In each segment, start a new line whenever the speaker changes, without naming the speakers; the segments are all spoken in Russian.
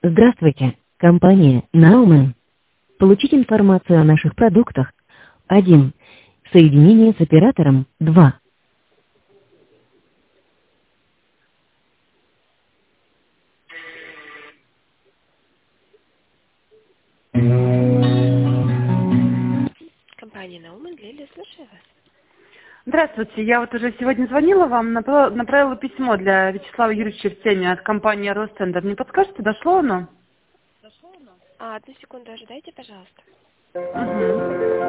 Здравствуйте, компания Nauman. Получить информацию о наших продуктах. 1. Соединение с оператором. 2.
Компания Nauman, Лилия, слушаю вас.
Здравствуйте, я вот уже сегодня звонила вам, направила письмо для Вячеслава Юрьевича в теме от компании Ростендер. Не подскажете, дошло оно?
Одну секунду ожидайте, пожалуйста.
Угу.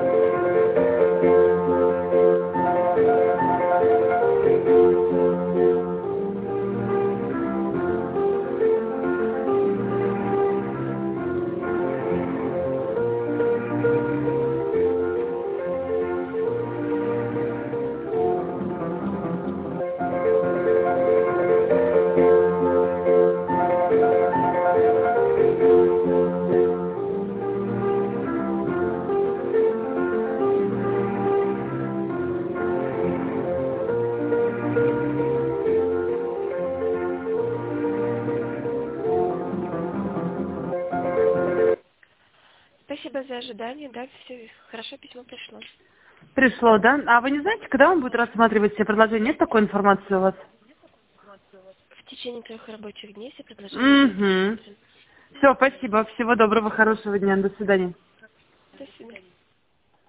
Спасибо за ожидание, да, все хорошо, письмо пришло.
Пришло, да? А вы не знаете, когда он будет рассматривать все предложения? Нет такой информации у вас?
В течение 3 рабочих дней все предложения будут
Угу.
рассмотрены.
Все, спасибо. Всего доброго, хорошего дня. До свидания.
До свидания.